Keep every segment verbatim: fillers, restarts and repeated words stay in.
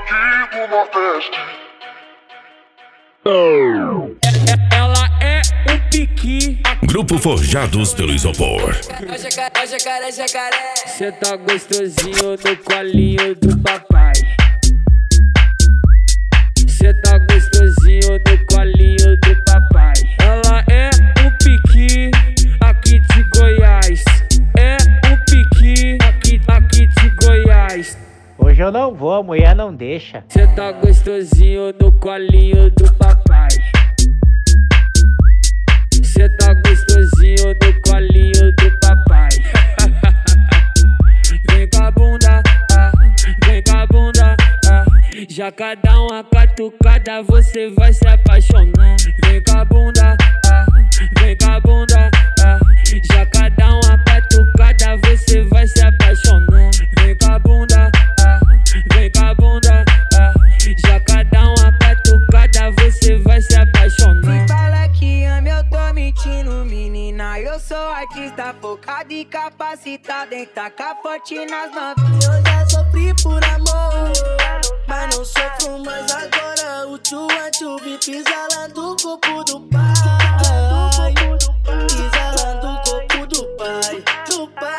aqui do Nordeste. Ela é um piqui. Grupo Forjados pelo Isopor. Jacaré, jacaré, jacaré. Cê tá gostosinho no colinho do papai. Cê tá gostosinho no colinho do papai. Ela é um piqui aqui de Goiás. É um piqui aqui, aqui de Goiás. Hoje eu não vou, a mulher não deixa. Cê tá gostosinho no colinho do papai. Cê tá gostosinho no colinho do papai. Vem com a bunda, ah, vem com a bunda, ah. Já cada uma catucada você vai se apaixonar. Vem com a bunda, ah, vem com a bunda, ah. Já cada uma catucada você vai se apaixonar. Vem com a bunda, ah, vem com a bunda, ah. Já cada uma catucada você vai se apaixonar. Fala que ama, eu tô mentindo, menina. Eu sou artista focado e capacitado em tacar forte nas novinhas. Eu já sofri por amor, mas não sofro mais agora. O tchu-a-tchu-vi pisa lá do corpo do pai. Pisa lá do corpo do pai, do pai.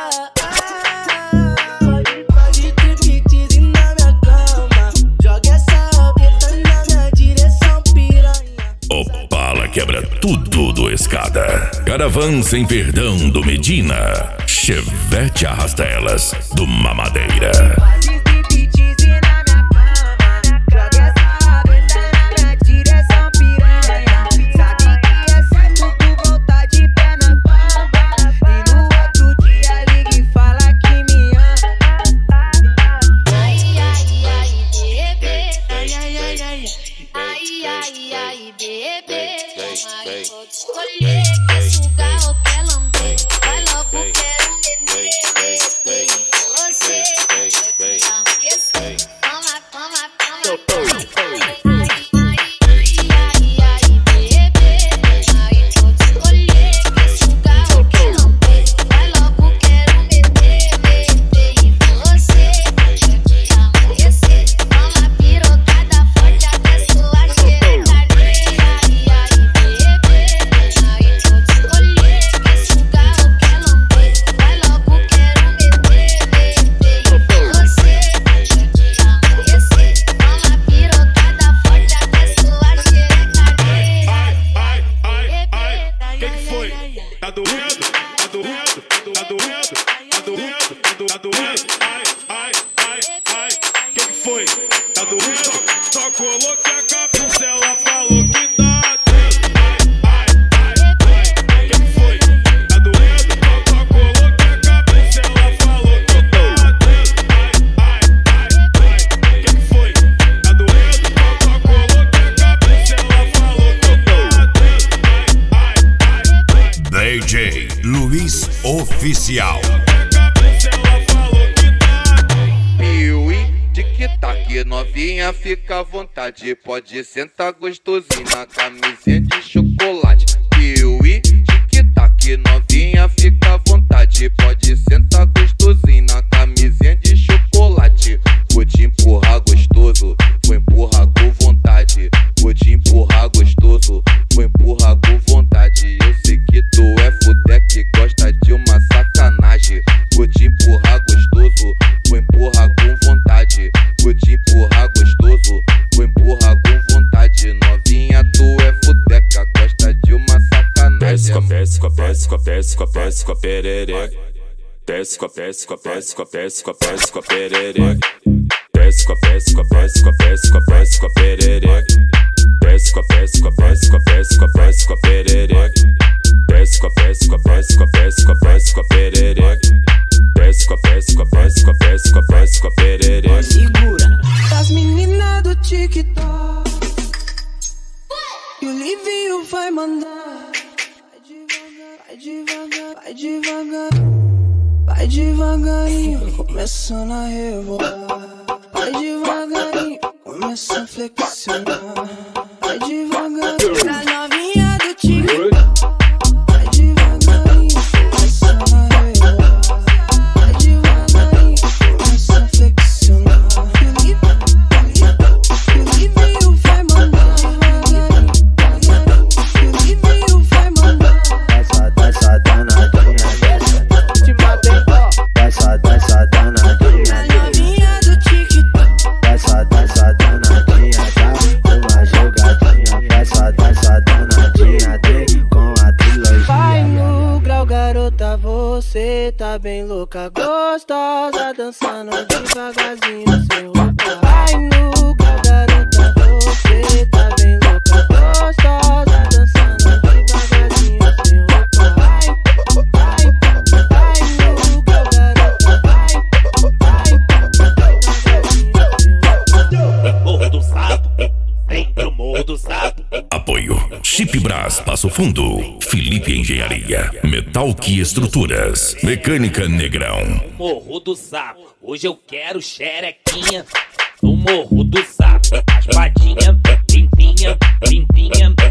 Pode triptease na minha cama. Joga essa obeta na minha direção, piranha. Opala quebra tudo do Escada. Caravan Sem Perdão do Medina. Chevette Arrasta Elas do Mamadeira. Pode triptease na minha cama. Joga essa obeta na minha direção, piranha. Sabe que é certo tu voltar de pé na banda. E no outro dia liga e fala que me ama. Ai, ai, ai, bebê. Ai, ai, ai, ai. Ai, ai, ai, bebê. Ai, vou te escolher. Quer sugar ou quer lamber? Vai logo, quero beber. Você vai te enlouquecer. Toma, toma, toma, toma. Ai, ai, ai, ai, bebê. Ai, vou te escolher. Quer sugar ou quer lamber? Vai logo, quero beber. Você vai te enlouquecer. Toma pirocada forte até sua xerecadeira. Ai, ai, bebê. Ai, vou te escolher. Quer sugar ou quer lamber? Vai logo, quero beber. Você vai te enlouquecer. Toma pirocada forte até sua xerecadeira. Ai, ai, ai, que que foi? Tá doendo? Tá doendo? Tá doendo? Tá doendo? Tá doendo? Ai, ai, ai, ai, que que foi? Tá doendo? Só coloquei a cabeça, ela falou que tá atento. Ai, ai, ai, que que foi? Tá doendo? Só coloquei a cabeça, ela falou que tá atento. Ai, ai, ai, que que foi? Tá doendo? Só coloquei a cabeça, ela falou que tá atento. D J Luiz Oficial. Piuí, tic-tac, novinha, fica à vontade. Pode sentar gostosinho na camisinha de chocolate. Piuí, tic-tac, novinha, fica à vontade. Pode sentar gostosinho na camisinha de chocolate. Vou te empurrar gostoso, vou empurrar com vontade. Vou te empurrar gostoso, vou empurrar com vontade. Eu sei que tu é fudeque, gosta de uma sacanagem. Vou te empurrar gostoso, vou empurrar com vontade. Vou te empurrar gostoso, vou empurrar com vontade. Novinha, tu é fudeca, gosta de uma sacanagem. Desce com a desce com a desce com a desce com a desce com a perereca. Desce com a desce com a desce com a desce com a desce com a perereca. Desce com a desce com a desce com a desce com a desce com a perereca. Desce com a desce com a desce com a desce com a desce com a perereca. Desce com a desce com a desce com a desce com a desce com a perereca. Desce com a desce com a desce com a desce com a desce com a perereca. Segura. As meninas do TikTok e o Livinho vai mandar. Vai devagar, vai devagar, vai devagarinho, começando a rebolar. Vai devagarinho, começa a flexionar. Vai devagarinho, pra novinha do TikTok. Vai devagarinho, começando a rebolar. Vai devagarinho, começa a flexionar. gostosa, dançando devagarzinho sem roupa. Vai nuca, garota, você tá bem louca. Gostosa, dançando devagarzinho sem roupa. Vai, vai, vai nuca, garota, vai, vai, devagarzinho sem roupa. Morro do Sapo, vem pro Morro do Sapo. Apoio Chip Brás Passo Fundo, Felipe Engenharia, Metalque Estruturas, Mecânica Negrão. Morro do Sapo, hoje eu quero xerequinha. No Morro do Sapo, raspadinha, limpinha, limpinha.